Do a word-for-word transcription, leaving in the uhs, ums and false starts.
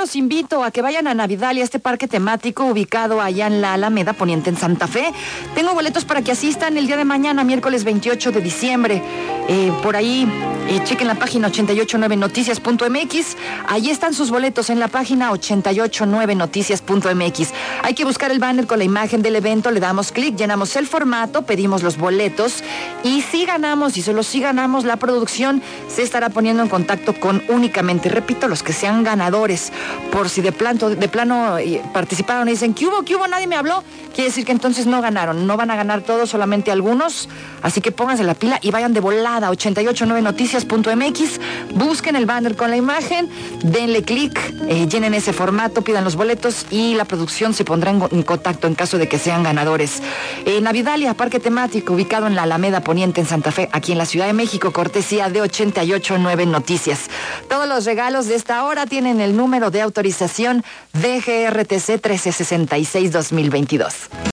los invito a que vayan a Navidalia, este parque temático ubicado allá en la Alameda Poniente en Santa Fe. Tengo boletos para que asistan el día de mañana, miércoles veintiocho de diciembre. Eh, por ahí, eh, chequen la página ochenta y ocho nueve noticias punto m x. Ahí están sus boletos en la página ochenta y ocho nueve noticias punto m x. Hay que buscar el banner con la imagen del evento, le damos clic, llenamos el formato, pedimos los boletos y si ganamos, y solo si ganamos, la producción se estará poniendo en contacto con únicamente, repito, los que sean ganadores. Por si de plano, de plano eh, participaron y dicen, ¿qué hubo? ¿Qué hubo? Nadie me habló. Quiere decir que entonces no ganaron. No van a ganar todos, solamente algunos. Así que pónganse la pila y vayan de volada a ochenta y ocho nueve noticias punto m x. Busquen el banner con la imagen, denle clic, eh, llenen ese formato, pidan los boletos y la producción se pondrá en, en contacto en caso de que sean ganadores. Eh, Navidalia, parque temático ubicado en la Alameda Poniente en Santa Fe, aquí en la Ciudad de México, cortesía de ochenta y ocho nueve Noticias. Todos los regalos de esta hora tienen el número de autorización D G R T C trece sesenta y seis dos mil veintidós.